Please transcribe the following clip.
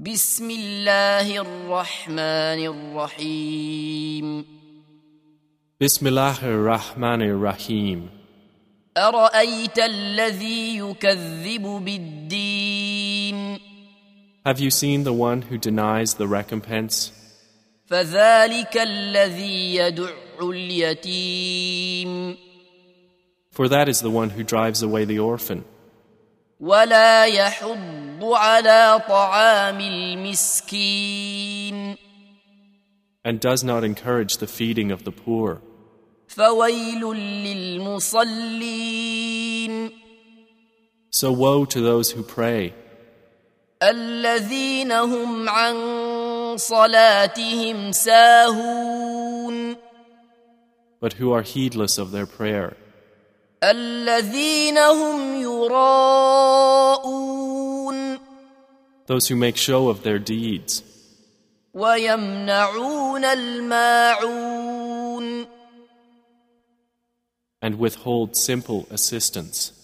بسم الله الرحمن الرحيم بسم الله الرحمن الرحيم أرأيت الذي يكذب بالدين Have you seen the one who denies the recompense? فذلك الذي يدع اليتيم For that is the one who drives away the orphan, ولا يحض على طعام المسكين and does not encourage the feeding of the poor. فويل للمصلين So woe to those who pray, الذين هم عن صلاتهم ساهون but who are heedless of their prayer, الذين هم يراءون those who make show of their deeds, ويمنعون الماعون and withhold simple assistance.